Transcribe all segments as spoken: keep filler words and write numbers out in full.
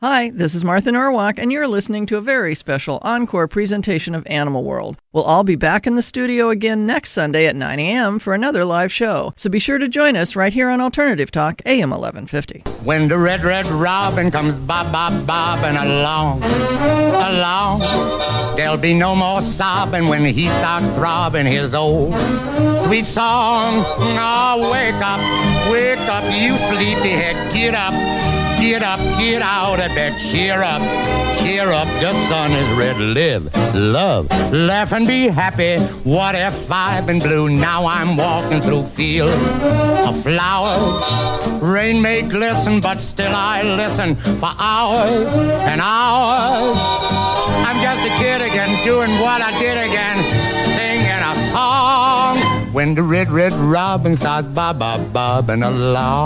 Hi, this is Martha Norwalk, and you're listening to a very special encore presentation of Animal World. We'll all be back in the studio again next Sunday at nine a.m. for another live show, so be sure to join us right here on Alternative Talk, A M eleven fifty. When the red, red robin comes bob, bob, bobbing along, along, there'll be no more sobbing when he starts throbbing his old sweet song. Oh, wake up, wake up, you sleepyhead, get up. Get up, get out of bed, cheer up, cheer up, the sun is red. Live, love, laugh and be happy. What if I've been blue? Now I'm walking through fields of flowers. Rain may glisten, but still I listen for hours and hours. I'm just a kid again, doing what I did again, singing a song. When the red, red robin starts bob, bob, bobbing along.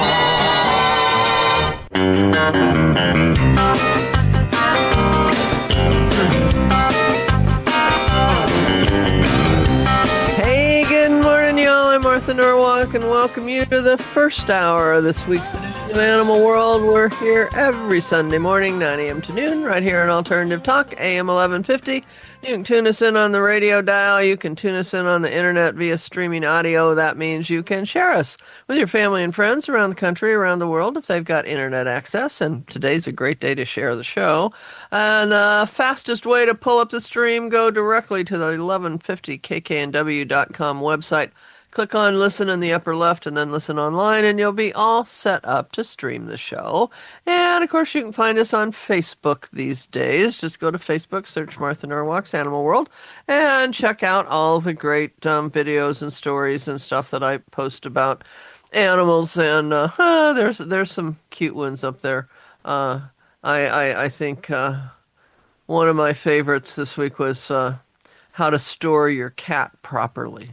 Hey, good morning, y'all. I'm Martha Norwalk, and welcome you to the first hour of this week's edition of Animal World. We're here every Sunday morning, nine a.m. to noon, right here on Alternative Talk, A M eleven fifty. You can tune us in on the radio dial. You can tune us in on the internet via streaming audio. That means you can share us with your family and friends around the country, around the world, if they've got internet access. And today's a great day to share the show. And the fastest way to pull up the stream, go directly to the eleven fifty K K N W dot com website. Click on listen in the upper left and then listen online, and you'll be all set up to stream the show. And, of course, you can find us on Facebook these days. Just go to Facebook, search Martha Norwalk's Animal World, and check out all the great um, videos and stories and stuff that I post about animals. And uh, uh, there's there's some cute ones up there. Uh, I, I, I think uh, one of my favorites this week was uh, how to store your cat properly.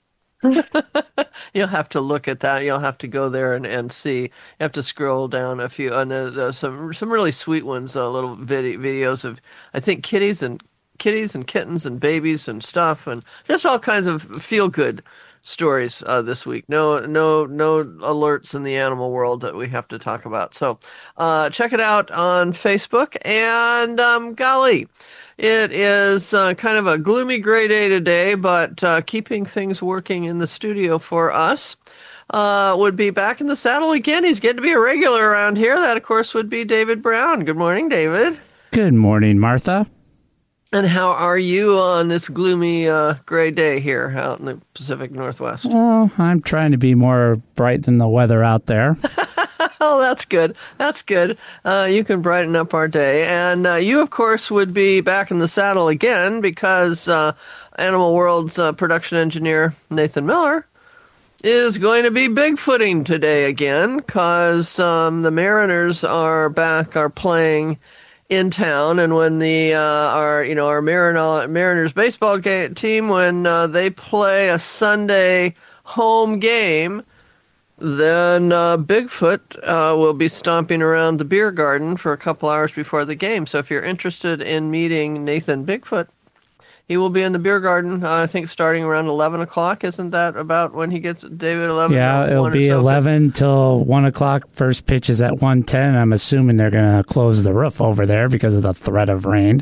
You'll have to look at that. You'll have to go there and, and see. You have to scroll down a few, and uh, there's some some really sweet ones. Uh, little vid- videos of, I think, kitties and kitties and kittens and babies and stuff, and just all kinds of feel good stories uh, this week. No no no alerts in the animal world that we have to talk about. So uh, check it out on Facebook. And um, golly. It is uh, kind of a gloomy gray day today, but uh, keeping things working in the studio for us uh, would be back in the saddle again. He's getting to be a regular around here. That, of course, would be David Brown. Good morning, David. Good morning, Martha. And how are you on this gloomy uh, gray day here out in the Pacific Northwest? Well, I'm trying to be more bright than the weather out there. Oh, that's good. That's good. Uh, you can brighten up our day. And uh, you, of course, would be back in the saddle again because uh, Animal World's uh, production engineer, Nathan Miller, is going to be bigfooting today again because um, the Mariners are back, are playing in town. And when the uh, our you know our Mariner, Mariners baseball game, team, when uh, they play a Sunday home game, then uh, Bigfoot uh, will be stomping around the beer garden for a couple hours before the game. So if you're interested in meeting Nathan Bigfoot, he will be in the beer garden, uh, I think, starting around eleven o'clock. Isn't that about when he gets, David, eleven? Yeah, it'll be so? eleven till one o'clock. First pitch is at one ten. I'm assuming they're going to close the roof over there because of the threat of rain.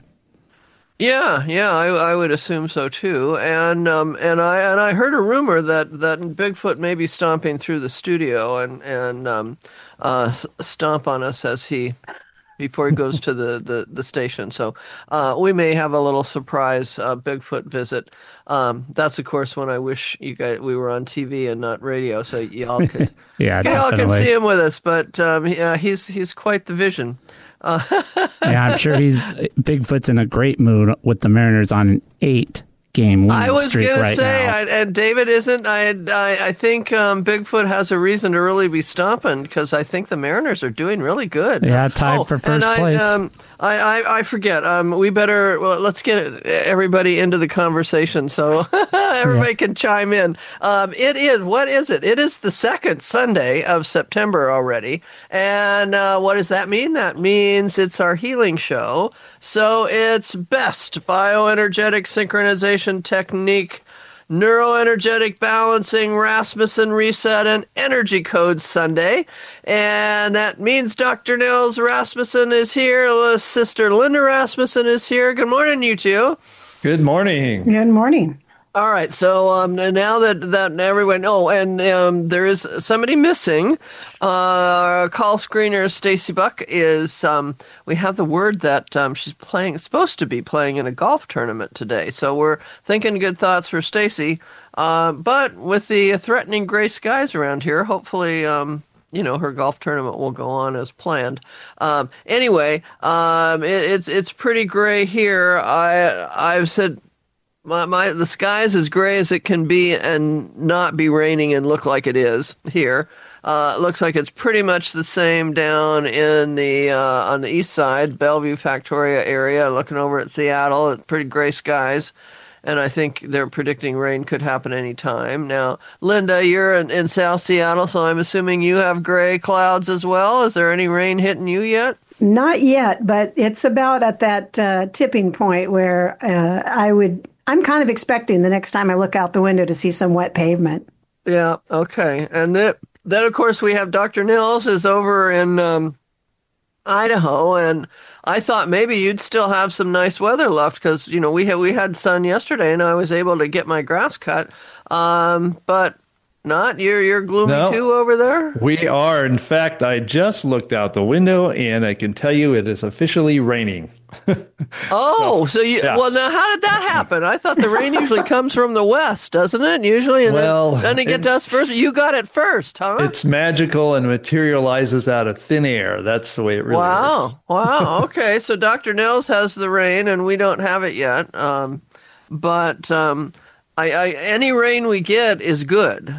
Yeah, yeah, I, I would assume so too. And um, and I and I heard a rumor that, that Bigfoot may be stomping through the studio and and um, uh, stomp on us as he before he goes to the, the, the station. So uh, we may have a little surprise uh, Bigfoot visit. Um, that's of course when I wish you guys we were on T V and not radio, so y'all could yeah, y'all definitely. can see him with us. But um, he, uh, he's he's quite the vision. Uh, yeah, I'm sure he's Bigfoot's in a great mood with the Mariners on an eight game winning I was streak gonna right say, now. I, and David isn't. I I, I think um, Bigfoot has a reason to really be stomping because I think the Mariners are doing really good. Yeah, tied oh, for first and place. I, um, I, I I forget. Um, we better well, let's get everybody into the conversation so everybody yeah. can chime in. Um, it is what is it? It is the second Sunday of September already, and uh, what does that mean? That means it's our healing show. So it's best bioenergetic synchronization technique Neuroenergetic Balancing, Rasmussen Reset, and Energy Code Sunday. And that means Doctor Nils Rasmussen is here. Sister Linda Rasmussen is here. Good morning, you two. Good morning. Good morning. All right, so um, now that, that everyone, oh, and um, there is somebody missing. Uh, our call screener, Stacy Buck, is, um, we have the word that um, she's playing, supposed to be playing in a golf tournament today. So we're thinking good thoughts for Stacy. Uh, but with the threatening gray skies around here, hopefully, um, you know, her golf tournament will go on as planned. Um, anyway, um, it, it's it's pretty gray here. I I've said. My, my, the sky's as gray as it can be and not be raining and look like it is here. Uh, it looks like it's pretty much the same down in the uh, on the east side, Bellevue, Factoria area. Looking over at Seattle, it's pretty gray skies, and I think they're predicting rain could happen any time. Now, Linda, you're in, in South Seattle, so I'm assuming you have gray clouds as well. Is there any rain hitting you yet? Not yet, but it's about at that uh, tipping point where uh, I would. I'm kind of expecting the next time I look out the window to see some wet pavement. Yeah, okay. And then, then of course, we have Doctor Nils is over in um, Idaho, and I thought maybe you'd still have some nice weather left because, you know, we had, we had sun yesterday, and I was able to get my grass cut, um, but not. You're, you're gloomy No, too over there? we are. In fact, I just looked out the window, and I can tell you it is officially raining. Oh, so, so you, yeah. well, now how did that happen? I thought the rain usually comes from the west, doesn't it? Usually, and well, then, then it gets to us first. You got it first, huh? It's magical and materializes out of thin air. That's the way it really wow. works. Wow. Okay. So Doctor Nils has the rain, and we don't have it yet. Um, but um, I, I, any rain we get is good.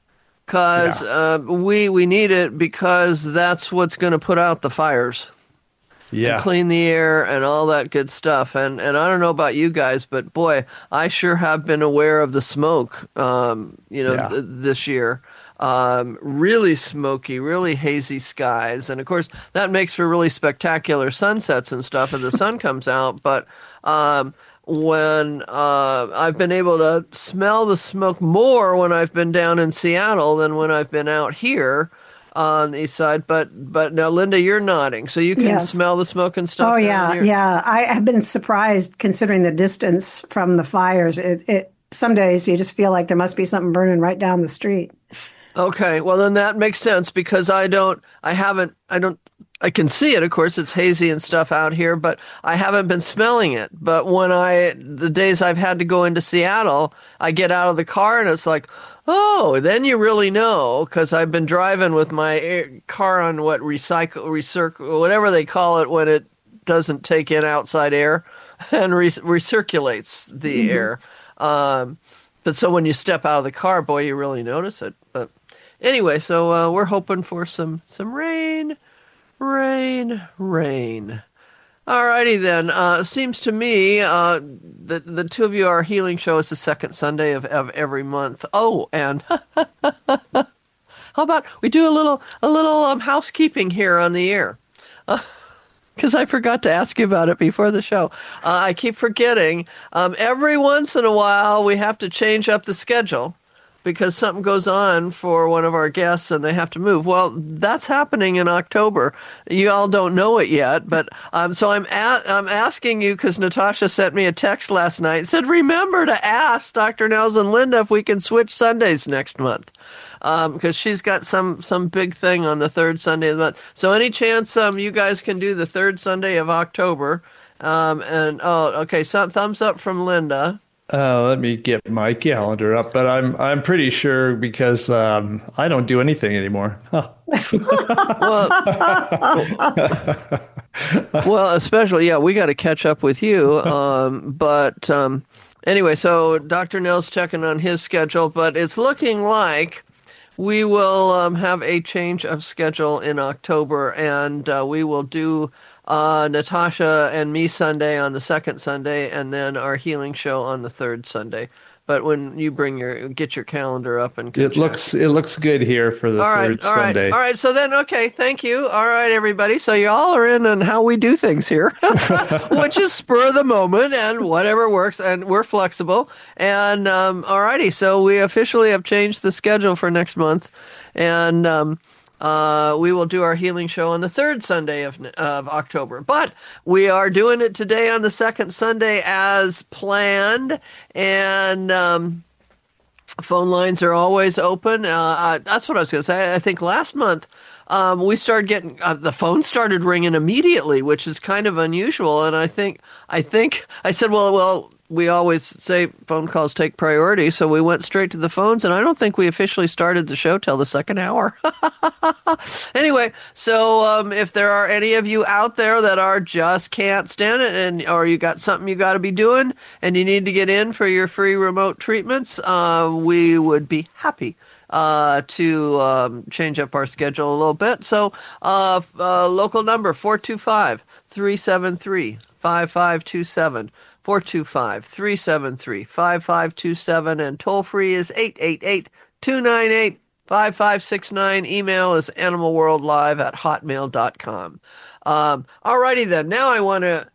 Because Yeah. uh, we we need it because that's what's going to put out the fires. Yeah. And clean the air and all that good stuff. And and I don't know about you guys, but boy, I sure have been aware of the smoke, um, you know, Yeah. th- this year. Um, really smoky, really hazy skies. And of course, that makes for really spectacular sunsets and stuff as the sun comes out. But um, when uh, I've been able to smell the smoke more when I've been down in Seattle than when I've been out here on the east side, but but now Linda, you're nodding, so you can Yes. smell the smoke and stuff. Oh, down yeah, here? yeah. I have been surprised considering the distance from the fires. It, it some days you just feel like there must be something burning right down the street. Okay, well then that makes sense because I don't, I haven't, I don't, I can see it. Of course, it's hazy and stuff out here, but I haven't been smelling it. But when I, the days I've had to go into Seattle, I get out of the car and it's like, oh, then you really know because I've been driving with my air, car on what recycle, recircle, whatever they call it when it doesn't take in outside air and re- recirculates the mm-hmm. air. Um, but so when you step out of the car, boy, you really notice it. But anyway, so uh, we're hoping for some some rain, rain, rain. All righty then. Uh, seems to me uh, the the two of you, our healing show is the second Sunday of, of every month. Oh, and how about we do a little a little um, housekeeping here on the air? Because uh, I forgot to ask you about it before the show. Uh, I keep forgetting. Um, every once in a while, we have to change up the schedule because something goes on for one of our guests and they have to move. Well, that's happening in October. You all don't know it yet, but um, so I'm a- I'm asking you because Natasha sent me a text last night and said, remember to ask Doctor Nils and Linda if we can switch Sundays next month. Um, because she's got some, some big thing on the third Sunday of the month. So any chance um, you guys can do the third Sunday of October? Um, and, oh, okay, so thumbs up from Linda. Uh, let me get my calendar up, but I'm I'm pretty sure because um, I don't do anything anymore. well, well, especially yeah, we got to catch up with you. Um, but um, anyway, so Doctor Nils checking on his schedule, but it's looking like we will um, have a change of schedule in October, and uh, we will do. Uh, Natasha and me Sunday on the second Sunday, and then our healing show on the third Sunday. but when you bring your get your calendar up and it check. looks it looks good here for the all right, third all Sunday. Right, all right. So then, okay, thank you. All right, everybody. So you all are in on how we do things here, which is spur of the moment and whatever works, and we're flexible. And um, all righty, so we officially have changed the schedule for next month, and. Um, Uh, we will do our healing show on the third Sunday of, of October. But we are doing it today on the second Sunday as planned. And um, phone lines are always open. Uh, uh, that's what I was going to say. I think last month um, we started getting uh, the phone started ringing immediately, which is kind of unusual. And I think I think I said, well, well. We always say phone calls take priority, so we went straight to the phones, and I don't think we officially started the show till the second hour. Anyway, so um, if there are any of you out there that are just can't stand it, and or you got something you got to be doing, and you need to get in for your free remote treatments, uh, we would be happy uh, to um, change up our schedule a little bit. So uh, uh, local number, four two five, three seven three, five five two seven. four two five, three seven three, five five two seven, and toll free is eight eight eight, two nine eight, five five six nine. Email is animalworldlive at hotmail dot com. Um, all righty then. Now I want to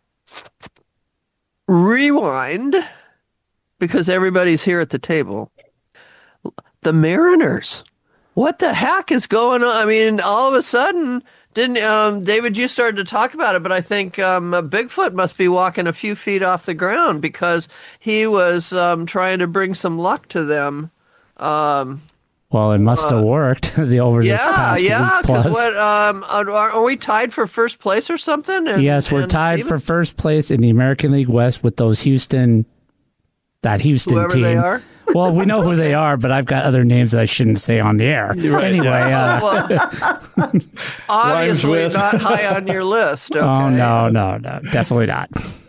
rewind because everybody's here at the table. The Mariners. What the heck is going on? I mean, all of a sudden... Didn't um, David? You started to talk about it, but I think um, Bigfoot must be walking a few feet off the ground because he was um, trying to bring some luck to them. Um, well, it must uh, have worked the over yeah, this past yeah, week plus. What, um, are, are we tied for first place or something? And, yes, we're tied for first place in the American League West with those Houston, that Houston Whoever team. They are. Well, we know who they are, but I've got other names that I shouldn't say on the air. Right, anyway, yeah. uh, well, obviously not high on your list. Okay? Oh, no, no, no, definitely not.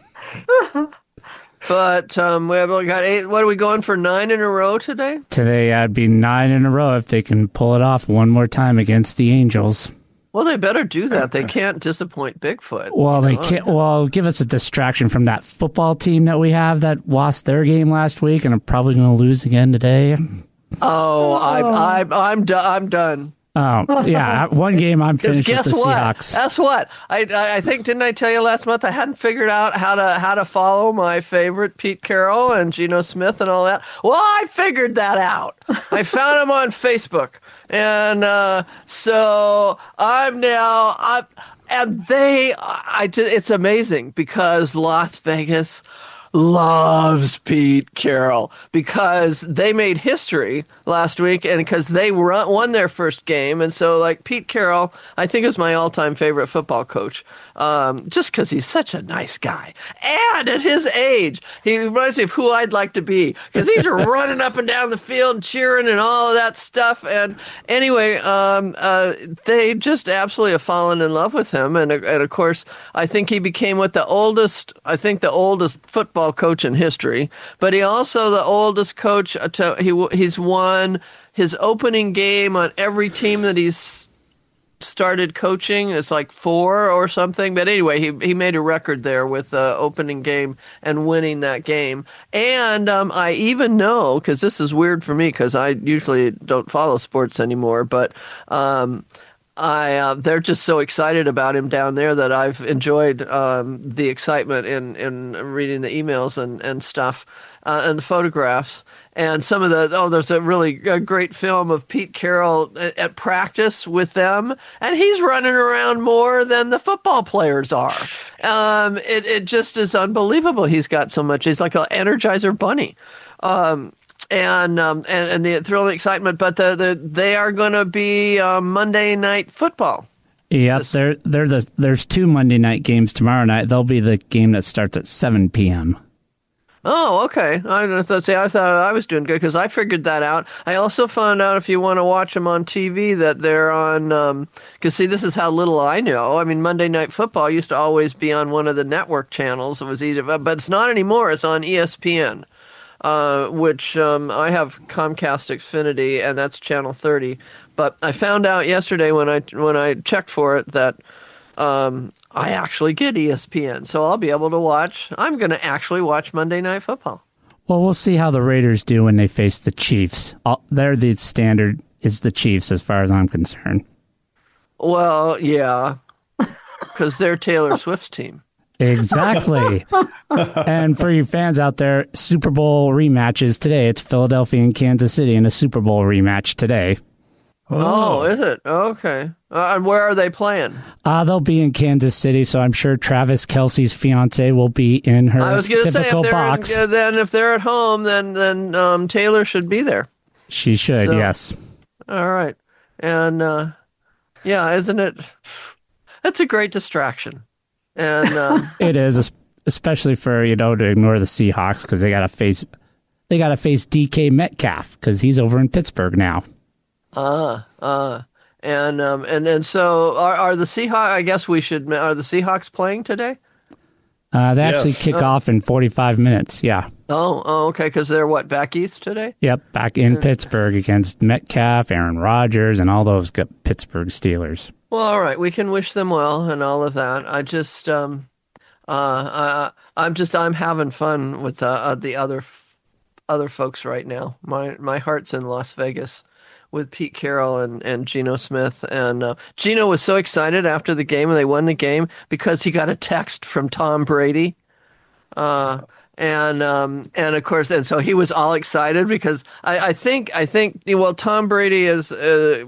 But um, we have only got eight. What are we going for, nine in a row today? Today, I'd be nine in a row if they can pull it off one more time against the Angels. Well, they better do that. They can't disappoint Bigfoot. Well, they know? can't. Well, give us a distraction from that football team that we have that lost their game last week and are probably going to lose again today. Oh, I'm I'm I'm, do- I'm done. Oh, yeah. One game I'm finished guess with the what? Seahawks. Guess what? I, I I think didn't I tell you last month I hadn't figured out how to how to follow my favorite Pete Carroll and Geno Smith and all that. Well, I figured that out. I found them on Facebook, and uh, so I'm now I and they I just, it's amazing because Las Vegas loves Pete Carroll because they made history last week and because they run, won their first game. And so, like, Pete Carroll, I think is my all-time favorite football coach um, just because he's such a nice guy. And at his age, he reminds me of who I'd like to be because he's running up and down the field and cheering and all of that stuff. And anyway, um, uh, they just absolutely have fallen in love with him. And, and, of course, I think he became what the oldest, I think the oldest football coach in history, but he also the oldest coach to, he he's won his opening game on every team that he's started coaching. It's like four or something, but anyway, he he made a record there with the opening game and winning that game. And um, I even know, because this is weird for me because I usually don't follow sports anymore, but um I uh, they're just so excited about him down there that I've enjoyed um, the excitement in, in reading the emails and, and stuff uh, and the photographs and some of the oh there's a really a great film of Pete Carroll at, at practice with them and he's running around more than the football players are. Um, it it just is unbelievable. He's got so much. He's like an Energizer bunny. Um, And, um, and and the thrill and excitement, but the, the they are going to be um, Monday Night Football. Yep, they're they're the there's two Monday night games tomorrow night. They'll be the game that starts at seven p.m. Oh, okay. I thought I thought I was doing good because I figured that out. I also found out if you want to watch them on T V that they're on. Because um, see, this is how little I know. I mean, Monday Night Football used to always be on one of the network channels. It was easy, but it's not anymore. It's on E S P N. Uh, which um, I have Comcast Xfinity, and that's channel thirty. But I found out yesterday when I when I checked for it that um, I actually get E S P N, so I'll be able to watch. I'm going to actually watch Monday Night Football. Well, we'll see how the Raiders do when they face the Chiefs. All, they're the standard. It's the Chiefs as far as I'm concerned. Well, yeah, because they're Taylor Swift's team. Exactly. And for you fans out there, Super Bowl rematches today. It's Philadelphia and Kansas City in a Super Bowl rematch today. Oh, is it? Okay. Uh, and where are they playing? Uh, they'll be in Kansas City, so I'm sure Travis Kelce's fiance will be in her I was going to say, if typical they're box. in, then if they're at home, then then um, Taylor should be there. She should, So- yes. All right. And uh, yeah, isn't it? That's a great distraction. And um, It is, es- especially for, you know, to ignore the Seahawks because they got to face they got to face D K Metcalf because he's over in Pittsburgh now. uh, uh, and um, and and so are, are the Seahawks? I guess we should. Are the Seahawks playing today? Uh, they actually Yes. kick off in forty-five minutes. Yeah. Oh, oh okay. Because they're what, back east today? Yep, back in Pittsburgh against Metcalf, Aaron Rodgers, and all those good Pittsburgh Steelers. Well, all right. We can wish them well and all of that. I just, um, uh, uh I'm just, I'm having fun with uh, uh, the other, f- other folks right now. My my heart's in Las Vegas with Pete Carroll and, and Geno Smith. And uh, Geno was so excited after the game and they won the game because he got a text from Tom Brady. Uh, and um, and of course, and so he was all excited because I, I think I think well, Tom Brady is. Uh,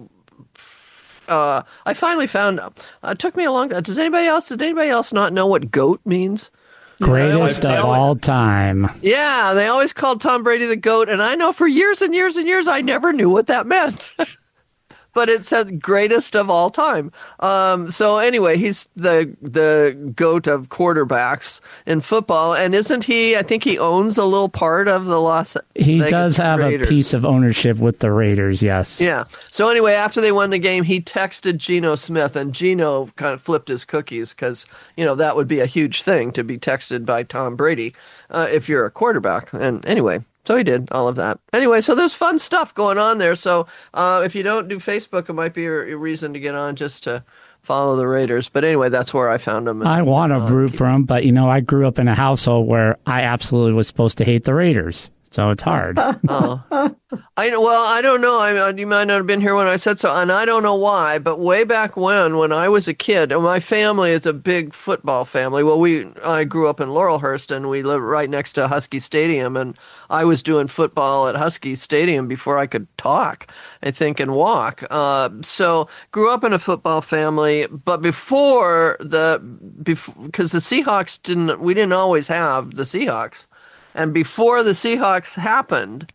uh, I finally found. Uh, it took me a long time. Does anybody else? Did anybody else not know what GOAT means? Greatest they of always- all time. Yeah, they always called Tom Brady the GOAT, and I know for years and years and years I never knew what that meant. But it said greatest of all time. Um, so anyway, he's the the GOAT of quarterbacks in football, and isn't he? I think he owns a little part of the Las He Vegas does have Raiders. a piece of ownership with the Raiders, yes. Yeah. So anyway, after they won the game, he texted Geno Smith, and Geno kind of flipped his cookies because you know that would be a huge thing to be texted by Tom Brady uh, if you're a quarterback. And anyway. So he did all of that. Anyway, so there's fun stuff going on there. So uh, if you don't do Facebook, it might be a, a reason to get on just to follow the Raiders. But anyway, that's where I found them. I want to root for them, but, you know, I grew up in a household where I absolutely was supposed to hate the Raiders. So it's hard. Oh, I well, I don't know. I you might not have been here when I said so, and I don't know why. But way back when, when I was a kid, and my family is a big football family. Well, we I grew up in Laurelhurst, and we live right next to Husky Stadium, and I was doing football at Husky Stadium before I could talk, I think, and walk. Uh, so grew up in a football family, but before the because the Seahawks didn't, we didn't always have the Seahawks. And before the Seahawks happened,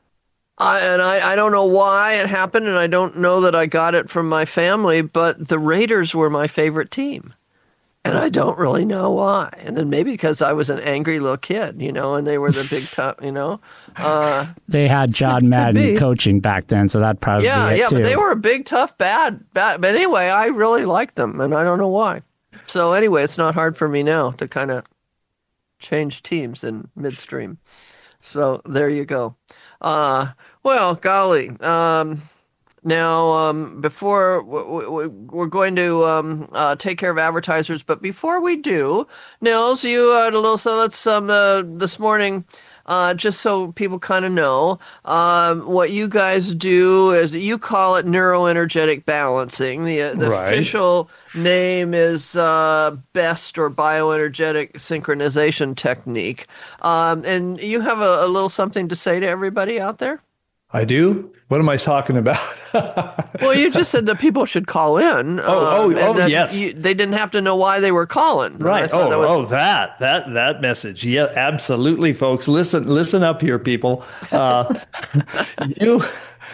I, and I, I don't know why it happened, and I don't know that I got it from my family, but the Raiders were my favorite team. And I don't really know why. And then maybe because I was an angry little kid, you know, and they were the big tough, you know. Uh, They had John Madden be. coaching back then, so that'd probably yeah, be it yeah, too. but they were a big, tough, bad, bad. But anyway, I really liked them, and I don't know why. So anyway, it's not hard for me now to kind of change teams in midstream. So there you go. Uh, well, golly. Um, now, um, before w- w- we're going to um, uh, take care of advertisers, but before we do, Nils, you had a little. So let's um, uh, this morning. Uh, just so people kind of know, um, what you guys do is you call it neuroenergetic balancing. The, uh, the Right. official name is uh, BEST or bioenergetic synchronization technique. Um, and you have a, a little something to say to everybody out there? I do? What am I talking about? Well, you just said that people should call in. Oh, oh, and oh, that yes. you- they didn't have to know why they were calling. And I Right. thought Oh, that was- oh, that, that, that message. Yeah, absolutely, folks. Listen, listen up here, people. Uh, you,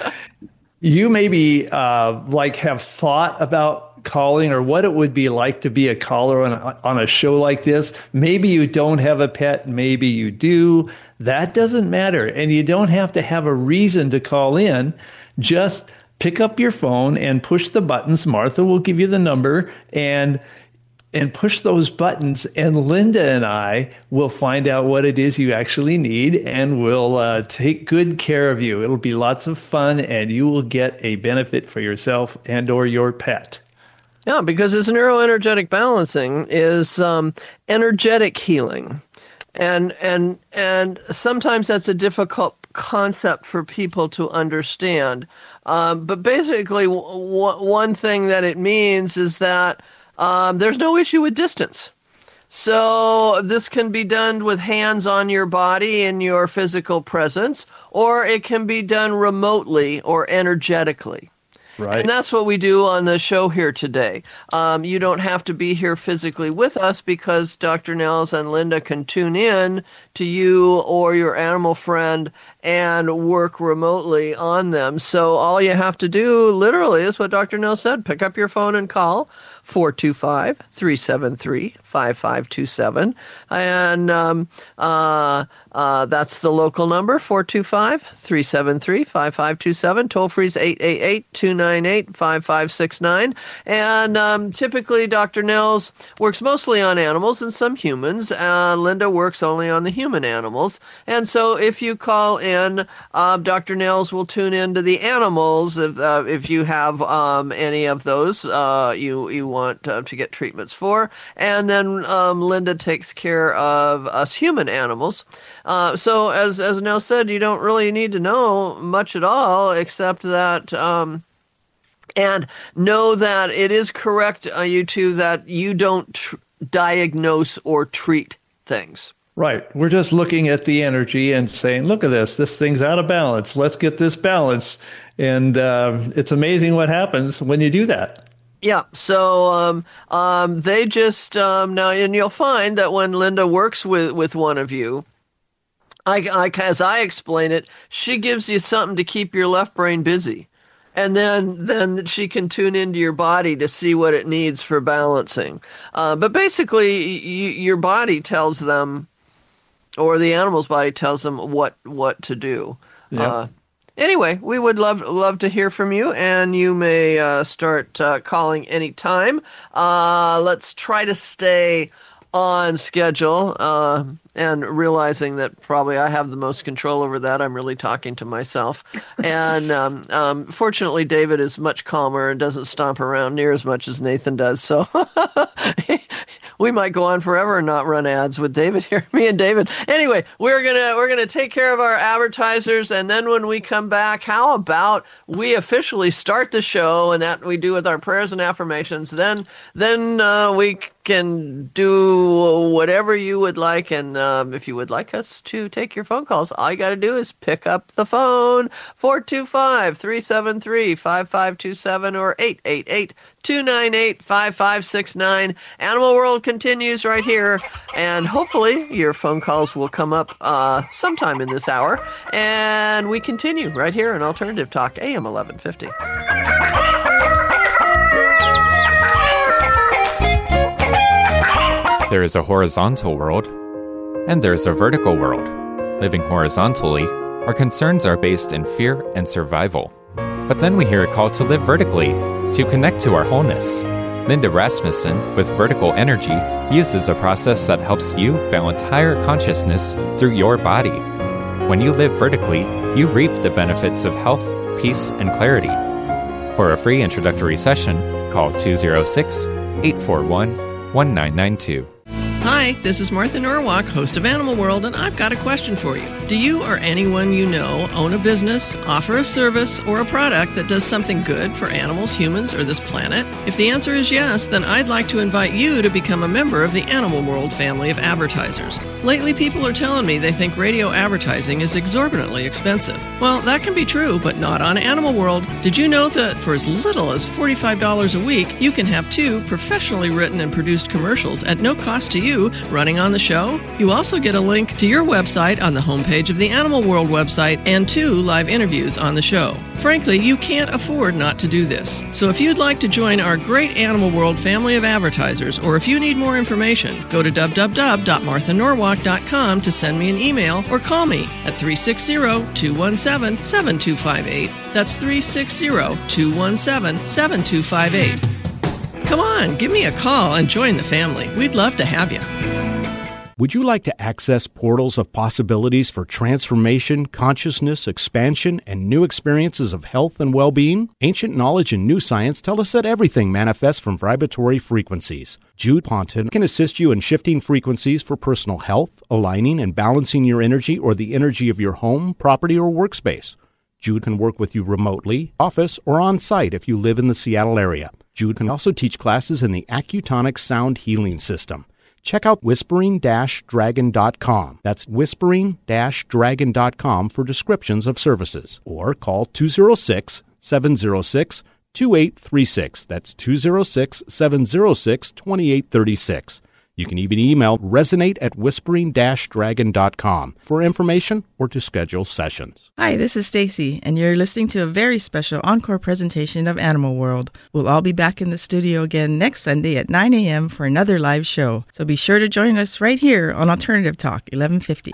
you maybe uh, like have thought about calling or what it would be like to be a caller on a, on a show like this. Maybe you don't have a pet. Maybe you do. That doesn't matter. And you don't have to have a reason to call in. Just pick up your phone and push the buttons. Martha will give you the number and and push those buttons, and Linda and I will find out what it is you actually need, and we'll uh, take good care of you. It'll be lots of fun, and you will get a benefit for yourself and or your pet. Yeah, because it's neuroenergetic balancing is um, energetic healing. And and and sometimes that's a difficult concept for people to understand. Um, but basically, w- one thing that it means is that um, there's no issue with distance. So this can be done with hands on your body in your physical presence, or it can be done remotely or energetically. Right. And that's what we do on the show here today. Um, you don't have to be here physically with us because Doctor Nels and Linda can tune in to you or your animal friend and work remotely on them. So all you have to do literally is what Doctor Nels said. Pick up your phone and call four two five, three seven three, five five two seven. And um, uh, uh, that's the local number, four two five, three seven three, five five two seven. Toll free is eight eight eight, two nine eight, five five six nine. And um, typically Doctor Nels works mostly on animals and some humans. Uh, Linda works only on the human animals. And so if you call in, uh, Doctor Nels will tune into the animals. If, uh, if you have um, any of those uh, you, you want uh, to get treatments for. And then um, Linda takes care of us human animals. Uh, so as, as Nels said, you don't really need to know much at all except that... Um, And know that it is correct, uh, you two, that you don't tr- diagnose or treat things. Right. We're just looking at the energy and saying, look at this. This thing's out of balance. Let's get this balance. And uh, it's amazing what happens when you do that. Yeah. So um, um, they just um, now, and you'll find that when Linda works with, with one of you, I, I, as I explain it, she gives you something to keep your left brain busy. And then, then she can tune into your body to see what it needs for balancing. Uh, but basically, y- your body tells them, or the animal's body tells them what what to do. Yep. Uh, anyway, we would love love to hear from you, and you may uh, start uh, calling anytime. Uh, let's try to stay on schedule, uh, and realizing that probably I have the most control over that. I'm really talking to myself. And um, um, fortunately, David is much calmer and doesn't stomp around near as much as Nathan does. So we might go on forever and not run ads with David here, me and David. Anyway, we're gonna we're gonna take care of our advertisers, and then when we come back, how about we officially start the show, and that we do with our prayers and affirmations. Then then uh, we can do whatever you would like, and um, if you would like us to take your phone calls, all you got to do is pick up the phone, four two five, three seven three, five five two seven or eight eight eight, two nine eight, five five six nine. Animal World continues right here, and hopefully your phone calls will come up uh, sometime in this hour, and we continue right here on Alternative Talk, A M eleven fifty. There is a horizontal world, and there is a vertical world. Living horizontally, our concerns are based in fear and survival. But then we hear a call to live vertically, to connect to our wholeness. Linda Rasmussen, with Vertical Energy, uses a process that helps you balance higher consciousness through your body. When you live vertically, you reap the benefits of health, peace, and clarity. For a free introductory session, call two oh six, eight four one, one nine nine two. Hi, this is Martha Norwalk, host of Animal World, and I've got a question for you. Do you or anyone you know own a business, offer a service, or a product that does something good for animals, humans, or this planet? If the answer is yes, then I'd like to invite you to become a member of the Animal World family of advertisers. Lately, people are telling me they think radio advertising is exorbitantly expensive. Well, that can be true, but not on Animal World. Did you know that for as little as forty-five dollars a week, you can have two professionally written and produced commercials at no cost to you running on the show? You also get a link to your website on the homepage of the Animal World website and two live interviews on the show. Frankly, you can't afford not to do this. So if you'd like to join our great Animal World family of advertisers, or if you need more information, go to w w w dot martha norwalk dot com to send me an email or call me at three six zero, two one seven, seven two five eight. That's three six zero, two one seven, seven two five eight. Come on, give me a call and join the family. We'd love to have you. Would you like to access portals of possibilities for transformation, consciousness, expansion, and new experiences of health and well-being? Ancient knowledge and new science tell us that everything manifests from vibratory frequencies. Jude Ponton can assist you in shifting frequencies for personal health, aligning and balancing your energy or the energy of your home, property, or workspace. Jude can work with you remotely, office, or on-site if you live in the Seattle area. Jude can also teach classes in the Accutonic Sound Healing System. Check out whispering dash dragon dot com. That's whispering dash dragon dot com for descriptions of services. Or call two oh six, seven oh six, two eight three six. That's two oh six, seven oh six, two eight three six. You can even email resonate at whispering dash dragon dot com for information or to schedule sessions. Hi, this is Stacy, and you're listening to a very special encore presentation of Animal World. We'll all be back in the studio again next Sunday at nine a.m. for another live show. So be sure to join us right here on Alternative Talk, eleven fifty.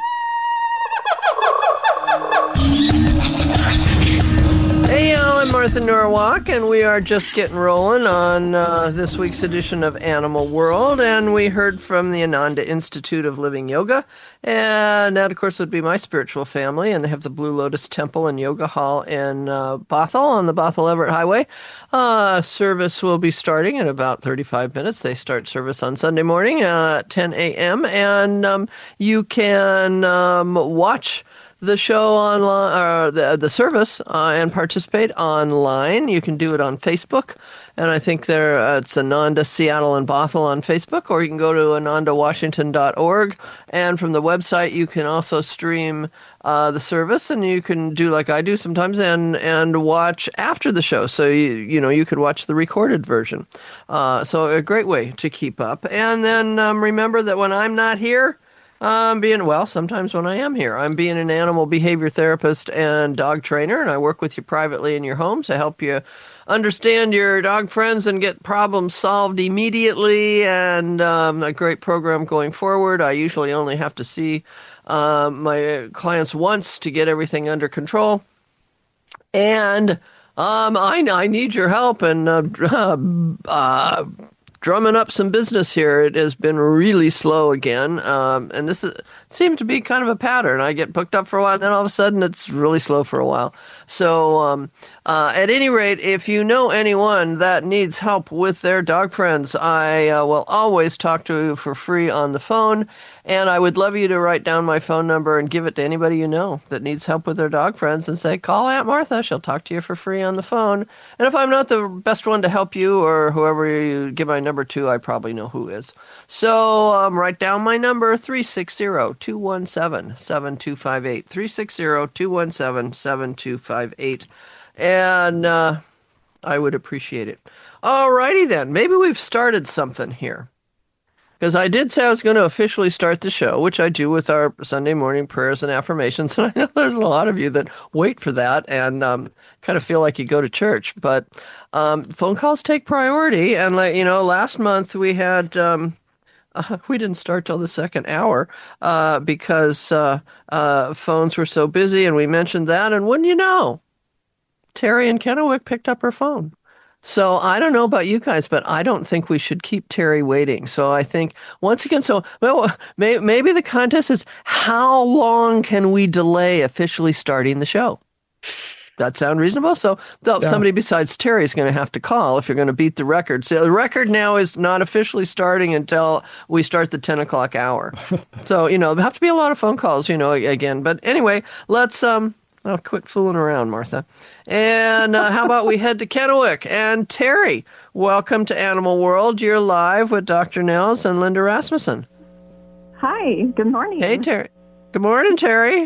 Hey, y'all, I'm Martha Norwalk, and we are just getting rolling on uh, this week's edition of Animal World, and we heard from the Ananda Institute of Living Yoga, and that, of course, would be my spiritual family, and they have the Blue Lotus Temple and Yoga Hall in uh, Bothell on the Bothell-Everett Highway. Uh, service will be starting in about thirty-five minutes. They start service on Sunday morning uh, at ten a.m., and um, you can um, watch the show online, or the the service, uh, and participate online. You can do it on Facebook, and I think there uh, it's Ananda Seattle and Bothell on Facebook, or you can go to ananda washington dot org, and from the website you can also stream uh, the service, and you can do like I do sometimes, and and watch after the show. So you you know you could watch the recorded version. Uh, so a great way to keep up, and then um, remember that when I'm not here, I'm being, well, sometimes when I am here, I'm being an animal behavior therapist and dog trainer, and I work with you privately in your home to help you understand your dog friends and get problems solved immediately, and um, a great program going forward. I usually only have to see uh, my clients once to get everything under control, and um, I, I need your help, and uh, uh, drumming up some business here. It has been really slow again, um, and this is, seems to be kind of a pattern. I get booked up for a while, and then all of a sudden it's really slow for a while. So um, uh, at any rate, if you know anyone that needs help with their dog friends, I uh, will always talk to you for free on the phone, and I would love you to write down my phone number and give it to anybody you know that needs help with their dog friends, and say, call Aunt Martha. She'll talk to you for free on the phone. And if I'm not the best one to help you, or whoever you give my number to, I probably know who is. So um, write down my number, three six zero, two one seven, seven two five eight, three six zero, two one seven, seven two five eight, and uh, I would appreciate it. All righty then. Maybe we've started something here. Because I did say I was going to officially start the show, which I do with our Sunday morning prayers and affirmations. And I know there's a lot of you that wait for that and um, kind of feel like you go to church. But um, phone calls take priority. And, like, you know, last month we had, um, uh, we didn't start till the second hour uh, because uh, uh, phones were so busy. And we mentioned that. And wouldn't you know, Terry in Kennewick picked up her phone. So I don't know about you guys, but I don't think we should keep Terry waiting. So I think, once again, so well, may, maybe the contest is, how long can we delay officially starting the show? That sound reasonable? So yeah. Somebody besides Terry is going to have to call if you're going to beat the record. So the record now is not officially starting until we start the ten o'clock hour. So, you know, there have to be a lot of phone calls, you know, again. But anyway, let's... um. Oh, quit fooling around, Martha. And uh, how about we head to Kennewick? And Terry, welcome to Animal World. You're live with Doctor Nels and Linda Rasmussen. Hi, good morning. Hey, Terry. Good morning, Terry.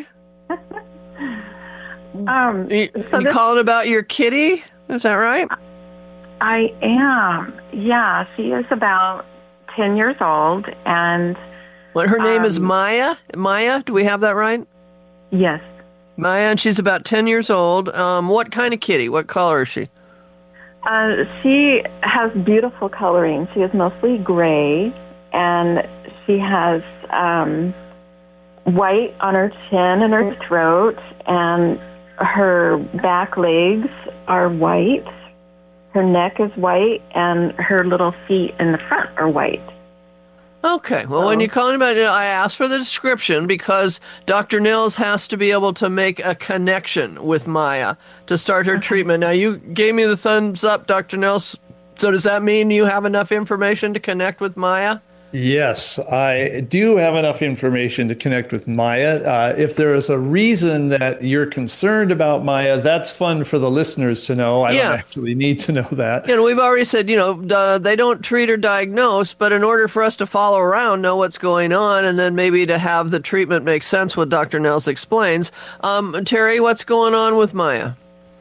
um, you so you this, calling about your kitty? Is that right? I am. Yeah, she is about ten years old. And what, her name um, is Maya? Maya? Do we have that right? Yes. Maya, and she's about ten years old. Um, what kind of kitty? What color is she? Uh, she has beautiful coloring. She is mostly gray, and she has um, white on her chin and her throat, and her back legs are white. Her neck is white, and her little feet in the front are white. Okay. Well, when you call about it, I asked for the description because Doctor Nils has to be able to make a connection with Maya to start her okay. treatment. Now, you gave me the thumbs up, Doctor Nils. So does that mean you have enough information to connect with Maya? Yes, I do have enough information to connect with Maya. Uh, if there is a reason that you're concerned about Maya, that's fun for the listeners to know. I yeah. don't actually need to know that. And we've already said, you know, uh, they don't treat or diagnose, but in order for us to follow around, know what's going on, and then maybe to have the treatment make sense, what Doctor Nils explains. Um, Terry, what's going on with Maya?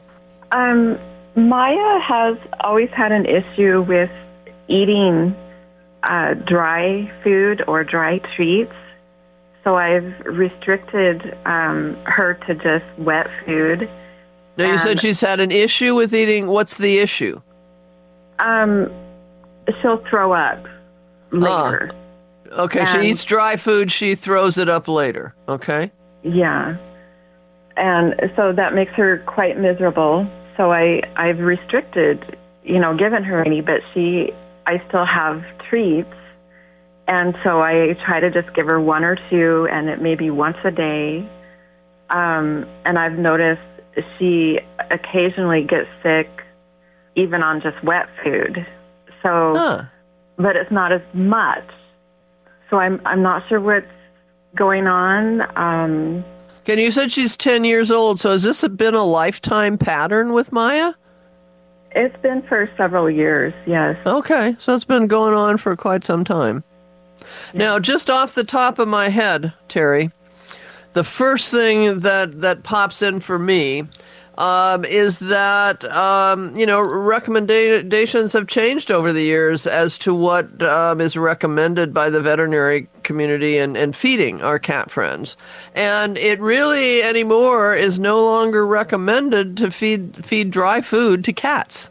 Um, Maya has always had an issue with eating Uh, dry food or dry treats. So I've restricted um, her to just wet food. Now, you said she's had an issue with eating. What's the issue? Um, she'll throw up later. Ah. Okay, and she eats dry food. She throws it up later. Okay. Yeah. And so that makes her quite miserable. So I, I've restricted, you know, given her any, but she, I still have treats, and so I try to just give her one or two, and it may be once a day. Um, and I've noticed she occasionally gets sick, even on just wet food. So, huh. but it's not as much. So I'm I'm not sure what's going on. Um, and you said she's ten years old. So has this been a lifetime pattern with Maya? It's been for several years, yes. Okay, so it's been going on for quite some time. Yeah. Now, just off the top of my head, Terry, the first thing that, that pops in for me um, is that, um, you know, recommendations have changed over the years as to what um, is recommended by the veterinary community and, and feeding our cat friends. And it really anymore is no longer recommended to feed feed dry food to cats.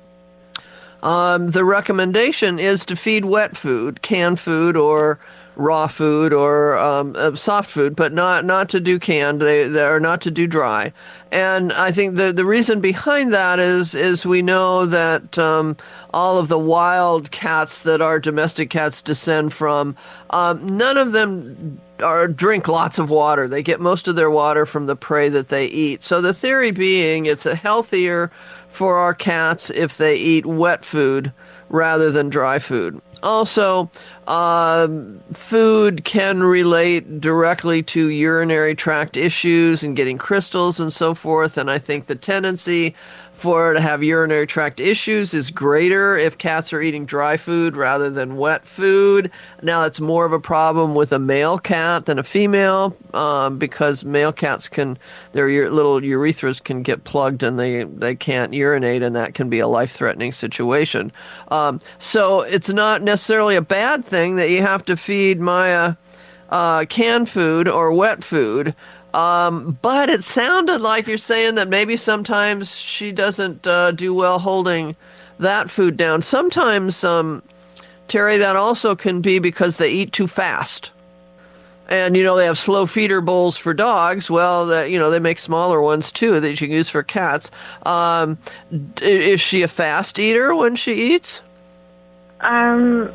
Um, the recommendation is to feed wet food, canned food, or raw food, or um, uh, soft food, but not not to do canned. They they are not to do dry. And I think the the reason behind that is is we know that um, all of the wild cats that our domestic cats descend from, um, none of them are drink lots of water. They get most of their water from the prey that they eat. So the theory being, it's a healthier for our cats if they eat wet food rather than dry food. Also, uh, food can relate directly to urinary tract issues and getting crystals and so forth. And I think the tendency for to have urinary tract issues is greater if cats are eating dry food rather than wet food. Now, it's more of a problem with a male cat than a female um, because male cats can, their ur- little urethras can get plugged and they, they can't urinate, and that can be a life-threatening situation. Um, so it's not necessarily a bad thing that you have to feed Maya uh, canned food or wet food. Um, but it sounded like you're saying that maybe sometimes she doesn't uh, do well holding that food down. Sometimes, um, Terry, that also can be because they eat too fast. And, you know, they have slow feeder bowls for dogs. Well, the, you know, they make smaller ones, too, that you can use for cats. Um, is she a fast eater when she eats? Um,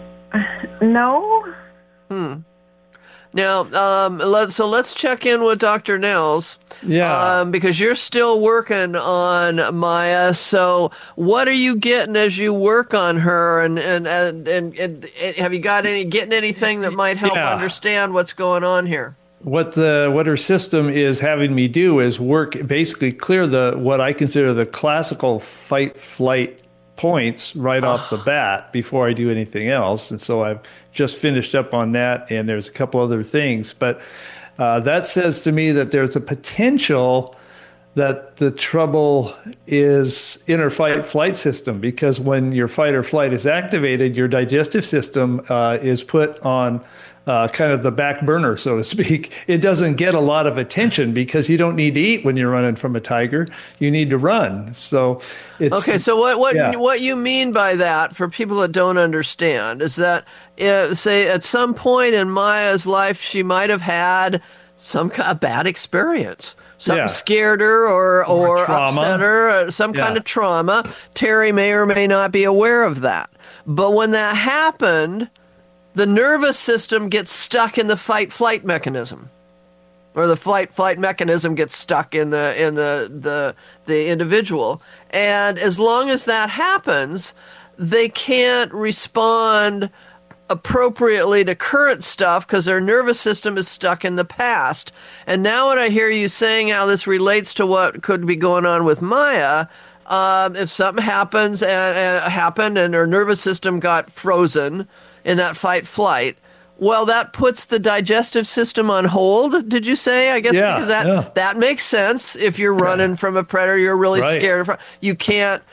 no. Hmm. Now, um, let, so let's check in with Doctor Nils. Yeah. Um, because you're still working on Maya. So what are you getting as you work on her? And, and, and, and, and have you got any, getting anything that might help yeah. understand what's going on here? What the what her system is having me do is work, basically clear the what I consider the classical fight flight points right off the bat before I do anything else. And so I've just finished up on that, and there's a couple other things. But uh, that says to me that there's a potential that the trouble is in her fight flight system, because when your fight or flight is activated, your digestive system uh, is put on Uh, kind of the back burner, so to speak. It doesn't get a lot of attention because you don't need to eat when you're running from a tiger. You need to run. So it's okay. So what what yeah. what you mean by that, for people that don't understand, is that uh, say at some point in Maya's life she might have had some kind of bad experience. Something yeah. scared her or or, or upset her, or some yeah. kind of trauma. Terry may or may not be aware of that. But when that happened, the nervous system gets stuck in the fight-flight mechanism, or the flight-flight mechanism gets stuck in the in the, the the individual. And as long as that happens, they can't respond appropriately to current stuff because their nervous system is stuck in the past. And now when I hear you saying how this relates to what could be going on with Maya, um, if something happens and, and happened and her nervous system got frozen in that fight-flight, well, that puts the digestive system on hold, did you say? I guess yeah, because that, yeah. that makes sense. If you're running from a predator, you're really Right. scared of, you can't.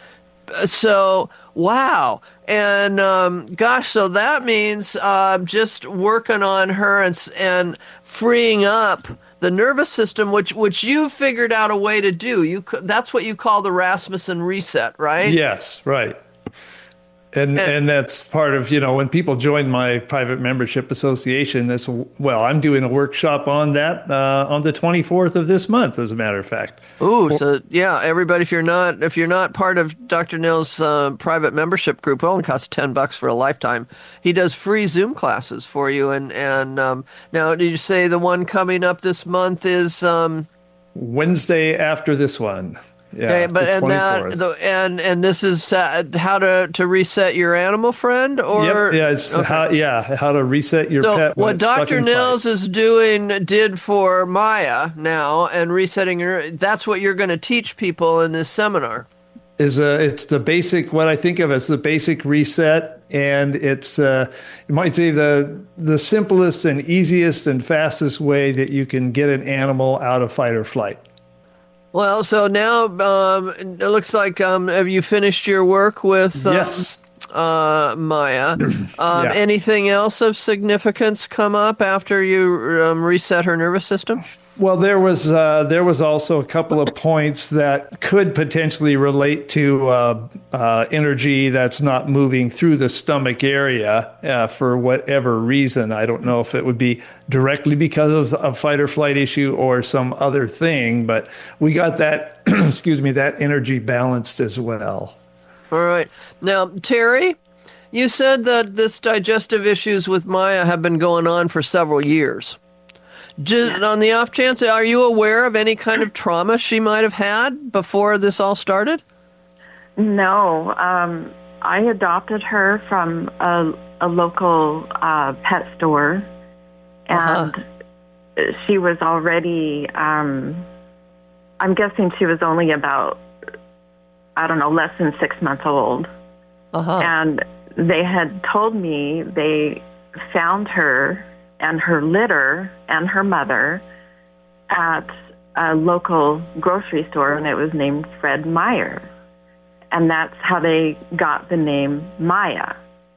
So, wow. And um, gosh, so that means uh, just working on her and, and freeing up the nervous system, which which you figured out a way to do. You That's what you call the Rasmussen reset, right? Yes, right. And, and and that's part of, you know, when people join my private membership association, this, well, I'm doing a workshop on that uh, on the twenty-fourth of this month, as a matter of fact. Ooh, so yeah, everybody, if you're not if you're not part of Doctor Nill's uh, private membership group, it only costs ten bucks for a lifetime. He does free Zoom classes for you. And and um, now, did you say the one coming up this month is um, Wednesday after this one? Yeah, okay, but the and that twenty-fourth. the, and and this is uh, how to, to reset your animal friend, or Yep, yeah, it's okay. how yeah how to reset your So pet. When what it's stuck Doctor in Nils fight. is doing did for Maya now and resetting her. That's what you're going to teach people in this seminar. Is a it's the basic, what I think of as the basic reset, and it's uh, you might say the the simplest and easiest and fastest way that you can get an animal out of fight or flight. Well, so now um, it looks like um, have you finished your work with um, Yes. uh, Maya? Um, Yeah. Anything else of significance come up after you um, reset her nervous system? Well, there was uh, there was also a couple of points that could potentially relate to uh, uh, energy that's not moving through the stomach area uh, for whatever reason. I don't know if it would be directly because of a fight or flight issue or some other thing, but we got that excuse me that energy balanced as well. All right. Now, Terry, you said that this digestive issues with Maya have been going on for several years. Just on the off chance, are you aware of any kind of trauma she might have had before this all started? No. Um, I adopted her from a, a local uh, pet store, and uh-huh. she was already, um, I'm guessing she was only about, I don't know, less than six months old. Uh-huh. And they had told me they found her and her litter and her mother at a local grocery store, and it was named Fred Meyer. And that's how they got the name Maya.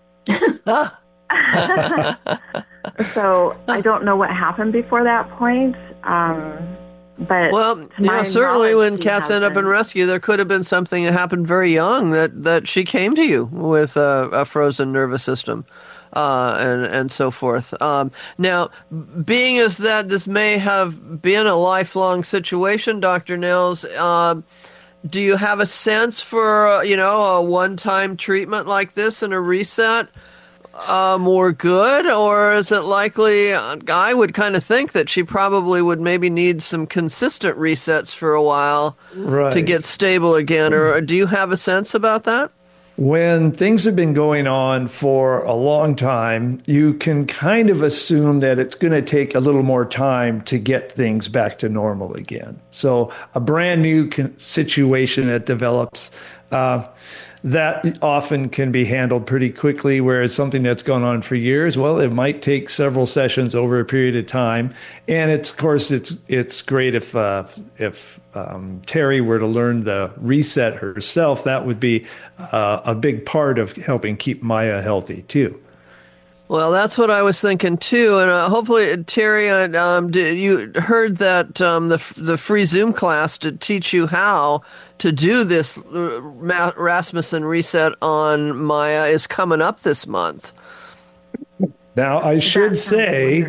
So I don't know what happened before that point. Um, but well, to you my know, certainly knowledge, when she cats end up in hasn't. rescue, there could have been something that happened very young that, that she came to you with a, a frozen nervous system. Uh, and and so forth. Um, now, being as that this may have been a lifelong situation, Doctor Nils, uh, do you have a sense for uh, you know a one-time treatment like this and a reset uh, more good, or is it likely? Uh, I would kind of think that she probably would maybe need some consistent resets for a while Right. to get stable again. Or do you have a sense about that? When things have been going on for a long time, you can kind of assume that it's going to take a little more time to get things back to normal again. So a brand new con- situation that develops, uh, that often can be handled pretty quickly, whereas something that's gone on for years, well, it might take several sessions over a period of time. And it's, of course, it's it's great if uh, if um, Terry were to learn the reset herself. That would be uh, a big part of helping keep Maya healthy too. Well, that's what I was thinking too, and uh, hopefully, Terry, uh, um, did, you heard that um, the the free Zoom class to teach you how to do this uh, Rasmussen reset on Maya is coming up this month. Now, I should say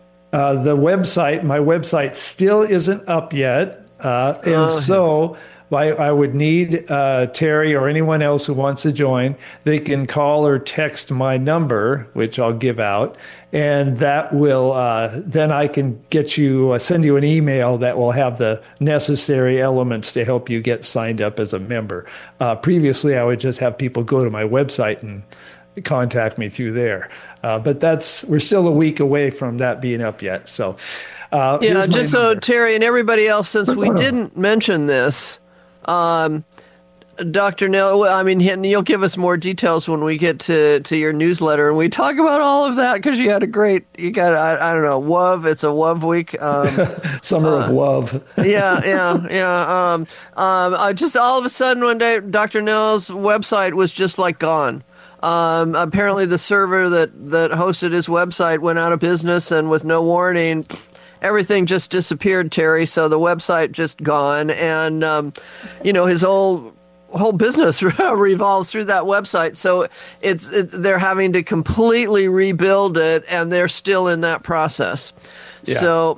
uh, the website, my website still isn't up yet. Uh, and Oh. so I, I would need uh, Terry or anyone else who wants to join. They can call or text my number, which I'll give out, and that will uh, then I can get you uh, send you an email that will have the necessary elements to help you get signed up as a member. Uh, previously, I would just have people go to my website and contact me through there, uh, but that's we're still a week away from that being up yet. So. Uh, yeah, just so Terry and everybody else, since we didn't mention this, um, Doctor Nell, I mean, you'll give us more details when we get to, to your newsletter and we talk about all of that because you had a great, you got, I, I don't know, W O V, it's a W O V week. Um, Summer uh, of W O V. yeah, yeah, yeah. Um, um, I just all of a sudden one day, Doctor Nell's website was just like gone. Um, apparently the server that, that hosted his website went out of business and with no warning, everything just disappeared, Terry. So the website just gone, and um, you know his whole whole business revolves through that website. So it's it, they're having to completely rebuild it, and they're still in that process. Yeah. So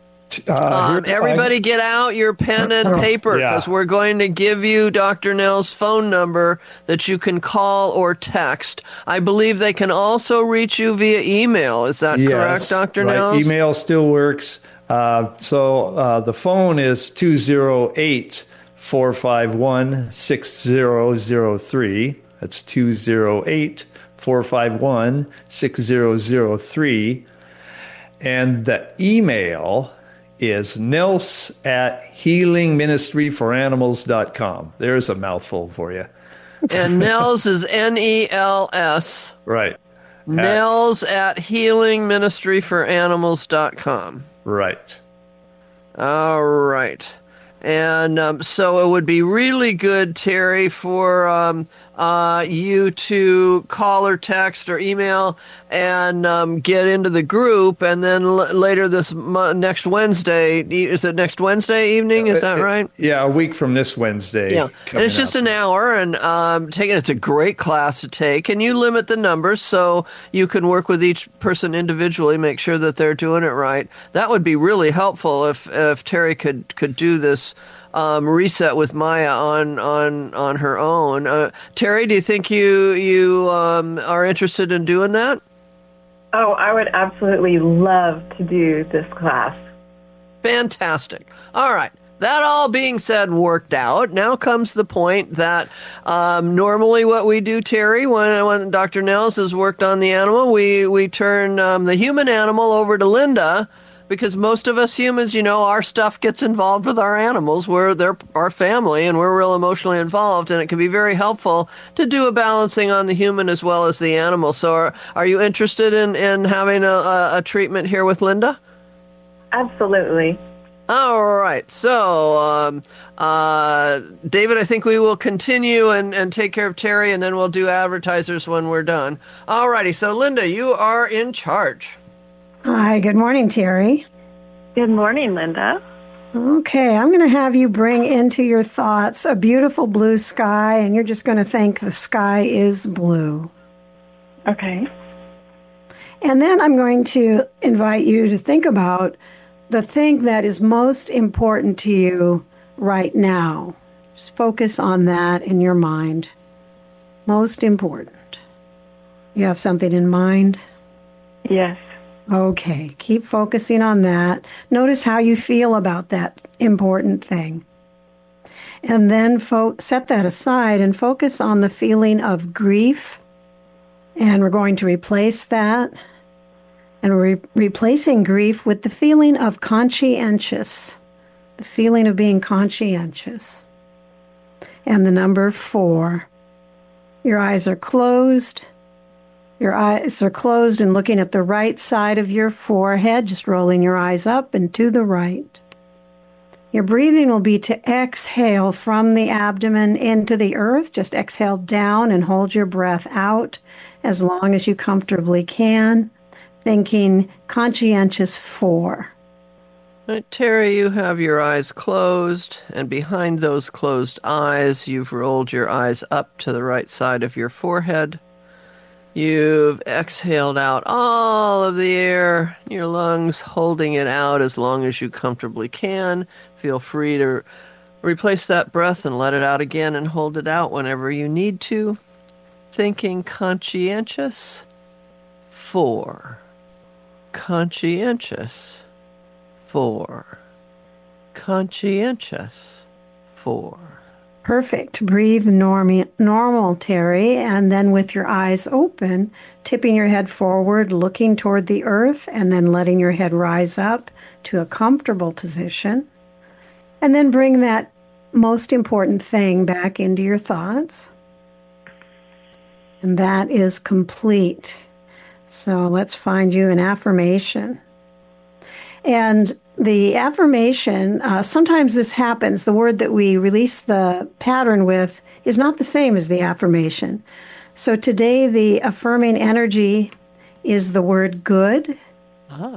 uh, um, everybody, get out your pen and paper because yeah. we're going to give you Doctor Nell's phone number that you can call or text. I believe they can also reach you via email. Is that yes, correct, Doctor right. Nell? Email still works. Uh, so uh, the phone is two oh eight, four five one, six oh oh three. That's two oh eight, four five one, six oh oh three. And the email is nels at healing ministry for animals dot com. There's a mouthful for you. And Nels is N E L S. Right. Nels at healing ministry for animals dot com. Right. All right. And um, so it would be really good, Terry, for um, uh, you to call or text or email and um, get into the group. And then l- later this mo- next Wednesday, is it next Wednesday evening? Is that right? Yeah, a week from this Wednesday. Yeah, and it's just up. an hour, and um, taking it's a great class to take. And you limit the numbers so you can work with each person individually, make sure that they're doing it right. That would be really helpful if if Terry could could do this. Um, reset with Maya on on on her own. Uh, Terry, do you think you you um, are interested in doing that? Oh, I would absolutely love to do this class. Fantastic. All right. That all being said, worked out. Now comes the point that um, normally what we do, Terry, when when Doctor Nels has worked on the animal, we we turn um, the human animal over to Linda. Because most of us humans, you know, our stuff gets involved with our animals. We're their our family, and we're real emotionally involved, and it can be very helpful to do a balancing on the human as well as the animal. So are, are you interested in, in having a, a, a treatment here with Linda? Absolutely. All right. So, um, uh, David, I think we will continue and, and take care of Terry, and then we'll do advertisers when we're done. All righty. So, Linda, you are in charge. Hi, good morning, Terry. Good morning, Linda. Okay, I'm going to have you bring into your thoughts a beautiful blue sky, and you're just going to think the sky is blue. Okay. And then I'm going to invite you to think about the thing that is most important to you right now. Just focus on that in your mind. Most important. You have something in mind? Yes. Okay, keep focusing on that. Notice how you feel about that important thing. And then fo- set that aside and focus on the feeling of grief. And we're going to replace that. And we're re- replacing grief with the feeling of conscientious. The feeling of being conscientious. And the number four. Your eyes are closed. Your eyes are closed and looking at the right side of your forehead, just rolling your eyes up and to the right. Your breathing will be to exhale from the abdomen into the earth. Just exhale down and hold your breath out as long as you comfortably can, thinking conscientious four. Right, Terry, you have your eyes closed, and behind those closed eyes, you've rolled your eyes up to the right side of your forehead. You've exhaled out all of the air in your lungs, holding it out as long as you comfortably can. Feel free to Replace that breath and let it out again and hold it out whenever you need to. Thinking conscientious. Four. Conscientious. Four. Conscientious. Four. Perfect. Breathe norm- normal, Terry, and then with your eyes open, tipping your head forward, looking toward the earth, and then letting your head rise up to a comfortable position. And then bring that most important thing back into your thoughts. And that is complete. So let's find you an affirmation. And the affirmation, uh, sometimes this happens. The word that we release the pattern with is not the same as the affirmation. So today the affirming energy is the word good. Ah.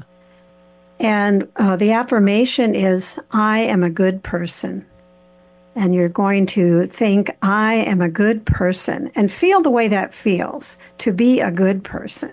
And uh, the affirmation is, I am a good person. And you're going to think, I am a good person, and feel the way that feels, to be a good person.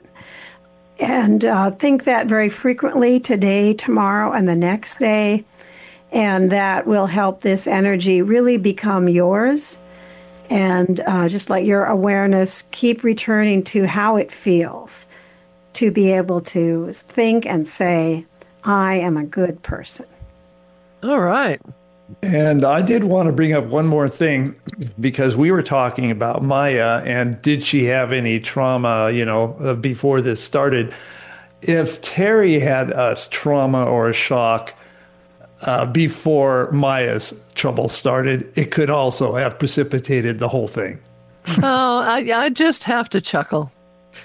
And uh, think that very frequently today, tomorrow, and the next day. And that will help this energy really become yours. And uh, just let your awareness keep returning to how it feels to be able to think and say, I am a good person. All right. And I did want to bring up one more thing, because we were talking about Maya and did she have any trauma, you know, uh, before this started. If Terry had a trauma or a shock uh, before Maya's trouble started, it could also have precipitated the whole thing. Oh, I, I just have to chuckle.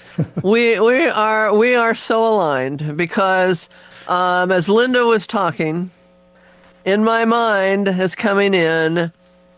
we we are we are so aligned because um, as Linda was talking, in my mind is coming in,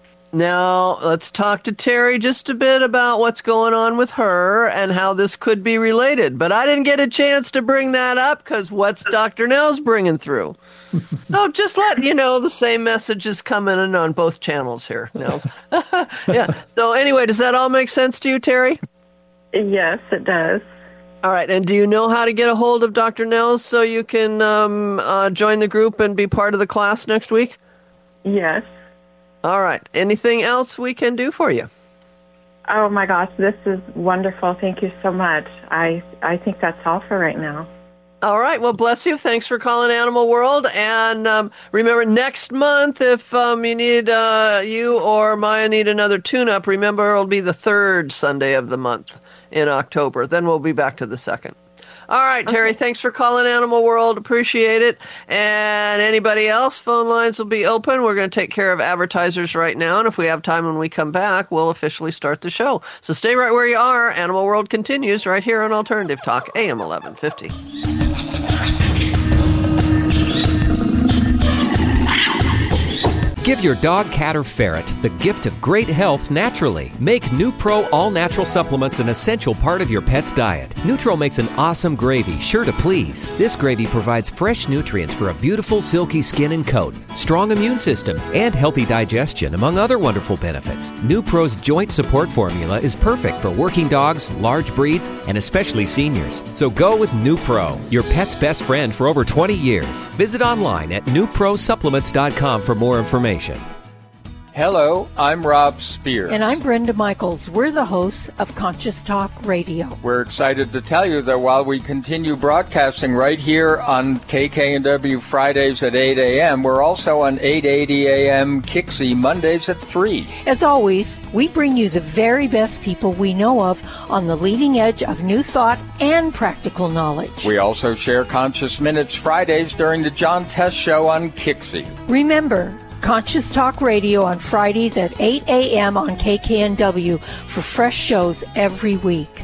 now let's talk to Terry just a bit about what's going on with her and how this could be related. But I didn't get a chance to bring that up because what's Doctor Nels bringing through? So just let you know the same message is coming in on both channels here, Nels. Yeah. So anyway, does that all make sense to you, Terry? Yes, it does. All right, and do you know how to get a hold of Doctor Nels so you can um, uh, join the group and be part of the class next week? Yes. All right. Anything else we can do for you? Oh, my gosh, this is wonderful. Thank you so much. I, I think that's all for right now. All right. Well, bless you. Thanks for calling Animal World. And um, remember, next month, if um, you need, uh, you or Maya need another tune-up, remember it'll be the third Sunday of the month in October. Then we'll be back to the second. All right, Terry, okay. Thanks for calling Animal World. Appreciate it. And anybody else, phone lines will be open. We're going to take care of advertisers right now. And if we have time when we come back, we'll officially start the show. So stay right where you are. Animal World continues right here on Alternative Talk, A M eleven fifty. Give your dog, cat, or ferret the gift of great health naturally. Make NuPro all-natural supplements an essential part of your pet's diet. Nutro makes an awesome gravy, sure to please. This gravy provides fresh nutrients for a beautiful, silky skin and coat, strong immune system, and healthy digestion, among other wonderful benefits. NuPro's joint support formula is perfect for working dogs, large breeds, and especially seniors. So go with NuPro, your pet's best friend for over twenty years. Visit online at new pro supplements dot com for more information. Hello, I'm Rob Spears. And I'm Brenda Michaels. We're the hosts of Conscious Talk Radio. We're excited to tell you that while we continue broadcasting right here on K K N W Fridays at eight a.m., we're also on eight eighty a.m. Kixie Mondays at three. As always, we bring you the very best people we know of on the leading edge of new thought and practical knowledge. We also share Conscious Minutes Fridays during the John Test Show on Kixie. Remember, Conscious Talk Radio on Fridays at eight a.m. on K K N W for fresh shows every week.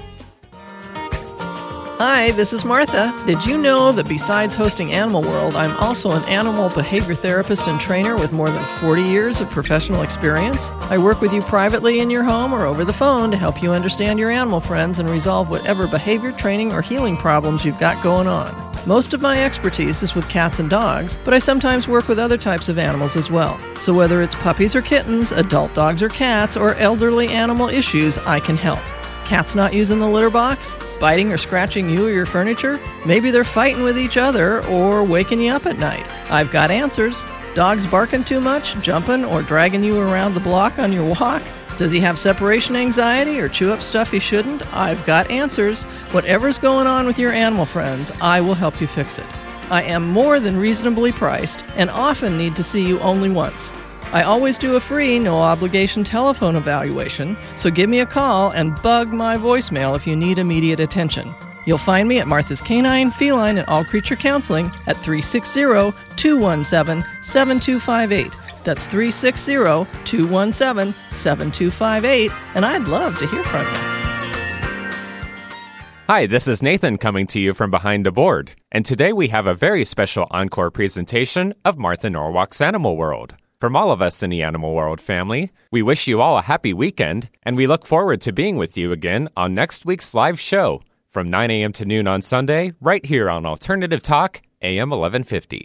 Hi, this is Martha. Did you know that besides hosting Animal World, I'm also an animal behavior therapist and trainer with more than forty years of professional experience? I work with you privately in your home or over the phone to help you understand your animal friends and resolve whatever behavior, training, or healing problems you've got going on. Most of my expertise is with cats and dogs, but I sometimes work with other types of animals as well. So whether it's puppies or kittens, adult dogs or cats, or elderly animal issues, I can help. Cats not using the litter box? Biting or scratching you or your furniture? Maybe they're fighting with each other or waking you up at night. I've got answers. Dogs barking too much, jumping, or dragging you around the block on your walk? Does he have separation anxiety or chew up stuff he shouldn't? I've got answers. Whatever's going on with your animal friends, I will help you fix it. I am more than reasonably priced and often need to see you only once. I always do a free, no-obligation telephone evaluation, so give me a call and bug my voicemail if you need immediate attention. You'll find me at Martha's Canine, Feline, and All Creature Counseling at three six zero, two one seven, seven two five eight. That's three six zero, two one seven, seven two five eight, and I'd love to hear from you. Hi, this is Nathan coming to you from behind the board, and today we have a very special encore presentation of Martha Norwalk's Animal World. From all of us in the Animal World family, we wish you all a happy weekend, and we look forward to being with you again on next week's live show from nine a.m. to noon on Sunday, right here on Alternative Talk, A M eleven fifty.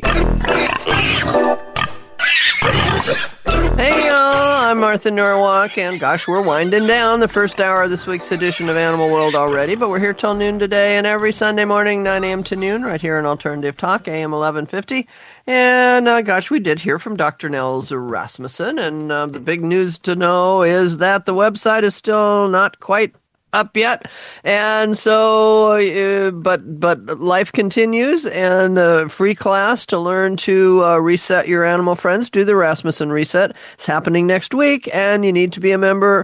Hey y'all, I'm Martha Norwalk, and gosh, we're winding down the first hour of this week's edition of Animal World already, but we're here till noon today, and every Sunday morning, nine a.m. to noon, right here on Alternative Talk, A M eleven fifty. And uh, gosh, we did hear from Doctor Nels Rasmussen, and uh, the big news to know is that the website is still not quite up yet, and so uh, but but life continues, and the free class to learn to uh, reset your animal friends, do the Rasmussen reset, is happening next week, and you need to be a member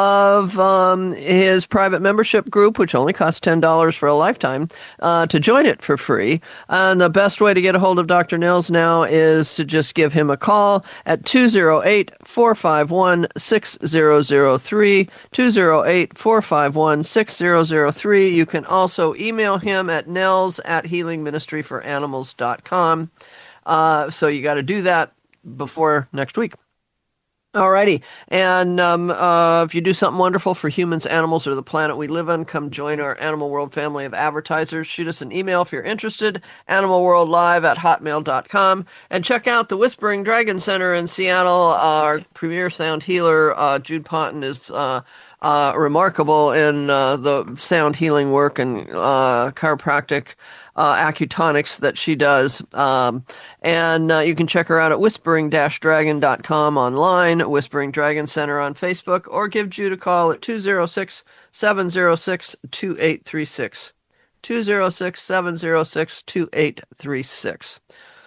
of um, his private membership group, which only costs ten dollars for a lifetime, uh, to join it for free. And the best way to get a hold of Doctor Nels now is to just give him a call at two oh eight, four five one, six oh oh three, two oh eight, four five one, six oh oh three. You can also email him at nels at healing ministry for animals dot com. Uh, so you got to do that before next week. Alrighty, and um, uh, if you do something wonderful for humans, animals, or the planet we live on, come join our Animal World family of advertisers. Shoot us an email if you're interested, animalworldlive at hotmail dot com, and check out the Whispering Dragon Center in Seattle. Our premier sound healer, uh, Jude Ponton, is uh, uh, remarkable in uh, the sound healing work and uh, chiropractic Uh, acutonics that she does. Um, and uh, you can check her out at whispering dash dragon dot com online, Whispering Dragon Center on Facebook, or give Jude a call at two oh six, seven oh six, two eight three six. two oh six, seven oh six, two eight three six.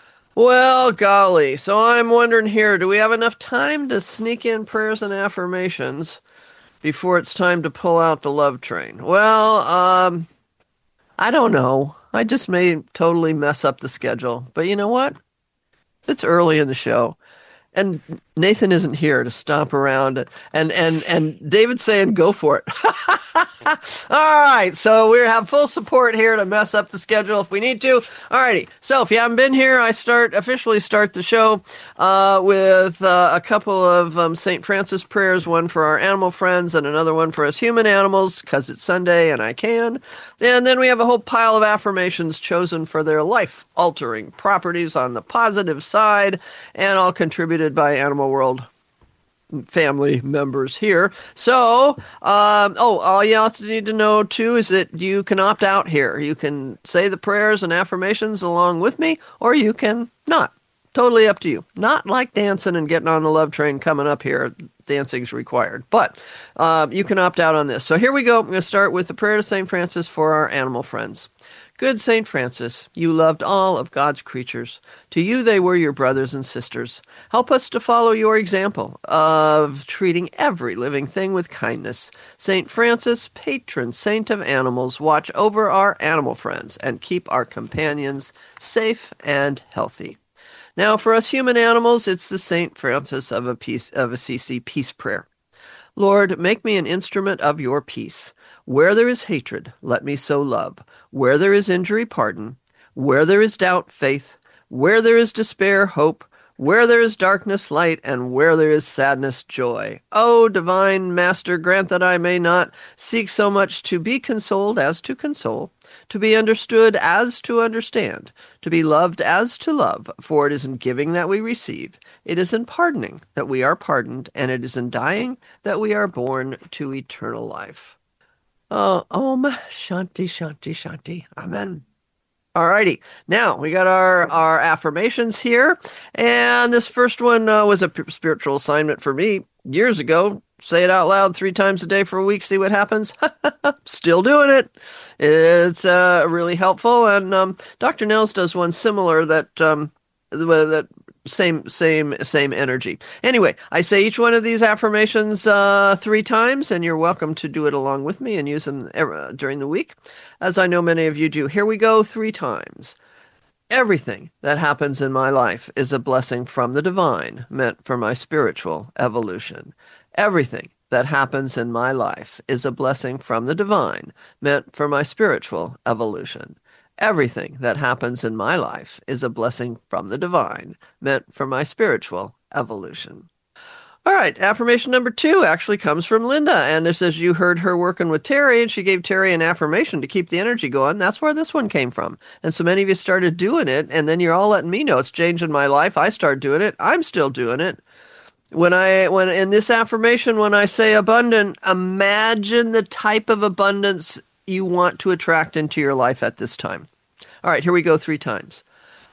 Well, golly. So I'm wondering here, do we have enough time to sneak in prayers and affirmations before it's time to pull out the love train? Well, um, I don't know. I just may totally mess up the schedule. But you know what? It's early in the show. And Nathan isn't here to stomp around. And, and, and David's saying, go for it. All right. So we have full support here to mess up the schedule if we need to. All righty. So if you haven't been here, I start officially start the show uh, with uh, a couple of um, Saint Francis prayers, one for our animal friends and another one for us human animals, because it's Sunday and I can. And then we have a whole pile of affirmations chosen for their life-altering properties on the positive side, and all contributed by Animal World family members here. So, um, oh, all you also need to know, too, is that you can opt out here. You can say the prayers and affirmations along with me, or you can not. Totally up to you. Not like dancing and getting on the love train coming up here. Dancing's required. But uh, you can opt out on this. So here we go. I'm going to start with the prayer to Saint Francis for our animal friends. Good Saint Francis, you loved all of God's creatures. To you they were your brothers and sisters. Help us to follow your example of treating every living thing with kindness. Saint Francis, patron saint of animals, watch over our animal friends and keep our companions safe and healthy. Now, for us human animals, it's the Saint Francis of a peace, of Assisi peace prayer. Lord, make me an instrument of your peace. Where there is hatred, let me sow love. Where there is injury, pardon. Where there is doubt, faith. Where there is despair, hope. Where there is darkness, light. And where there is sadness, joy. O divine Master, grant that I may not seek so much to be consoled as to console, to be understood as to understand, to be loved as to love, for it is in giving that we receive, it is in pardoning that we are pardoned, and it is in dying that we are born to eternal life. Oh, Om Shanti Shanti Shanti. Amen. All righty. Now we got our, our affirmations here. And this first one uh, was a p- spiritual assignment for me years ago. Say it out loud three times a day for a week. See what happens. Still doing it. It's uh, really helpful. And um, Doctor Nels does one similar that um, that same same same energy. Anyway, I say each one of these affirmations uh, three times, and you're welcome to do it along with me and use them uh, during the week, as I know many of you do. Here we go, three times. Everything that happens in my life is a blessing from the divine, meant for my spiritual evolution. Everything that happens in my life is a blessing from the divine, meant for my spiritual evolution. Everything that happens in my life is a blessing from the divine, meant for my spiritual evolution. All right, affirmation number two actually comes from Linda, and it says you heard her working with Terry, and she gave Terry an affirmation to keep the energy going. That's where this one came from. And so many of you started doing it, and then you're all letting me know it's changing my life. I started doing it. I'm still doing it. When I, when in this affirmation, when I say abundant, imagine the type of abundance you want to attract into your life at this time. All right, here we go three times.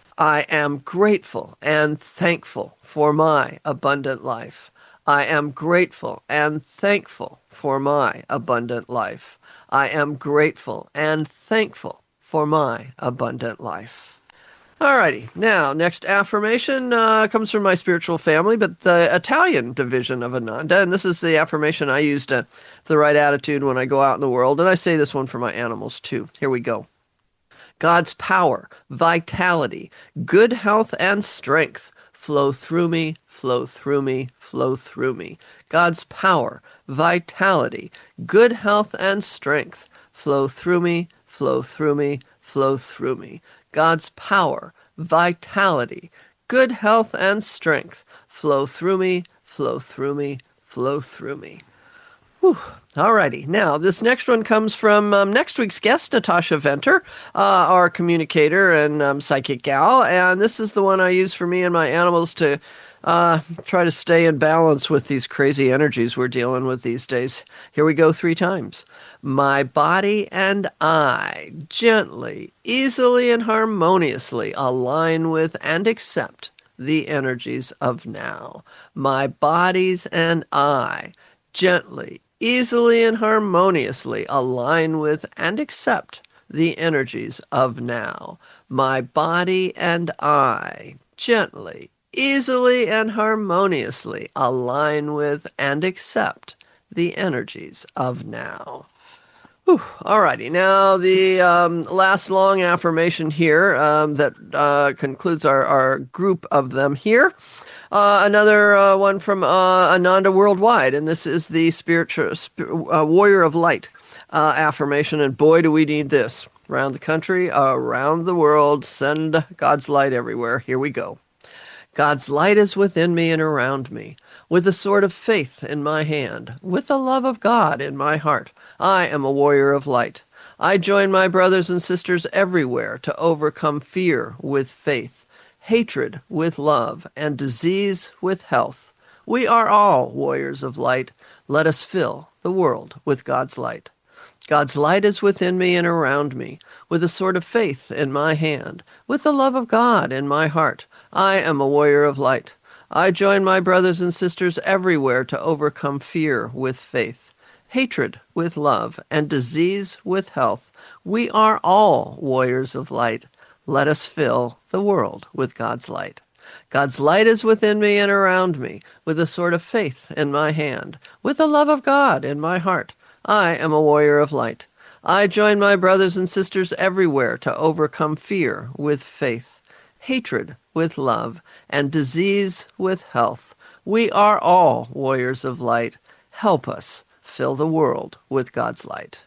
I am grateful and thankful for my abundant life. I am grateful and thankful for my abundant life. I am grateful and thankful for my abundant life. Alrighty, now, next affirmation uh, comes from my spiritual family, but the Italian division of Ananda, and this is the affirmation I use to the right attitude when I go out in the world, and I say this one for my animals too. Here we go. God's power, vitality, good health, and strength flow through me, flow through me, flow through me. God's power, vitality, good health, and strength flow through me, flow through me, flow through me. God's power, vitality, good health, and strength flow through me, flow through me, flow through me. Whew. All righty. Now, this next one comes from um, next week's guest, Natasha Venter, uh, our communicator and um, psychic gal. And this is the one I use for me and my animals to uh, try to stay in balance with these crazy energies we're dealing with these days. Here we go three times. My body and I gently, easily, and harmoniously align with and accept the energies of now. My bodies and I gently, easily, and harmoniously align with and accept the energies of now. My body and I gently, easily, and harmoniously align with and accept the energies of now. Whew. Alrighty, now the um, last long affirmation here um, that uh, concludes our, our group of them here. Uh, another uh, one from uh, Ananda Worldwide, and this is the spiritual sp- uh, Warrior of Light uh, affirmation, and boy, do we need this. Around the country, around the world, send God's light everywhere. Here we go. God's light is within me and around me, with the sword of faith in my hand, with the love of God in my heart. I am a warrior of light. I join my brothers and sisters everywhere to overcome fear with faith, hatred with love, and disease with health. We are all warriors of light. Let us fill the world with God's light. God's light is within me and around me, with the sword of faith in my hand, with the love of God in my heart. I am a warrior of light. I join my brothers and sisters everywhere to overcome fear with faith, hatred with love, and disease with health. We are all warriors of light. Let us fill the world with God's light. God's light is within me and around me, with the sword of faith in my hand, with the love of God in my heart. I am a warrior of light. I join my brothers and sisters everywhere to overcome fear with faith, hatred with love, and disease with health. We are all warriors of light. Help us fill the world with God's light.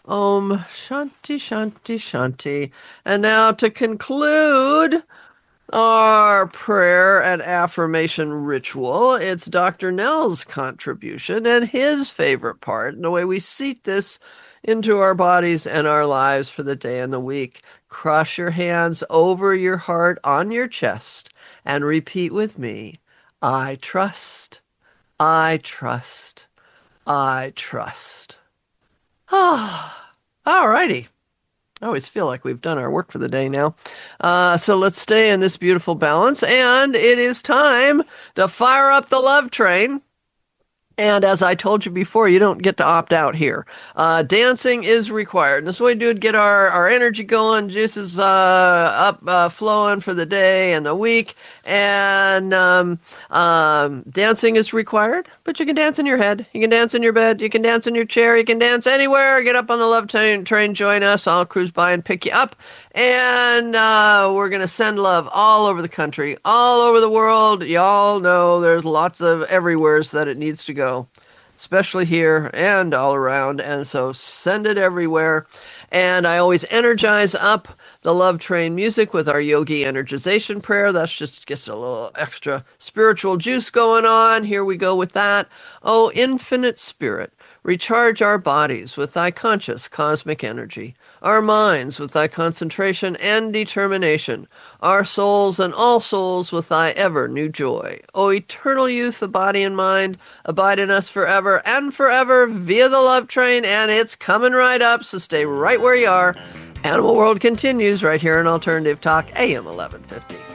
Om Shanti Shanti Shanti. And now to conclude our prayer and affirmation ritual, it's Doctor Nell's contribution and his favorite part, and the way we seat this into our bodies and our lives for the day and the week. Cross your hands over your heart on your chest and repeat with me, I trust, I trust, I trust. All righty. I always feel like we've done our work for the day now. Uh, so let's stay in this beautiful balance. And it is time to fire up the love train. And as I told you before, you don't get to opt out here. Uh, dancing is required. And this way we do it, get our, our energy going, juices uh, up, uh, flowing for the day and the week. And um, um, dancing is required, but you can dance in your head. You can dance in your bed. You can dance in your chair. You can dance anywhere. Get up on the love train, train join us. I'll cruise by and pick you up. And uh, we're going to send love all over the country, all over the world. Y'all know there's lots of everywheres that it needs to go, especially here and all around. And so send it everywhere. And I always energize up the love train music with our yogi energization prayer. That's just gets a little extra spiritual juice going on. Here we go with that. Oh, infinite spirit, recharge our bodies with thy conscious cosmic energy, our minds with thy concentration and determination, our souls and all souls with thy ever new joy. O eternal youth of body and mind, abide in us forever and forever via the love train, and it's coming right up, so stay right where you are. Animal World continues right here on Alternative Talk, A M eleven fifty.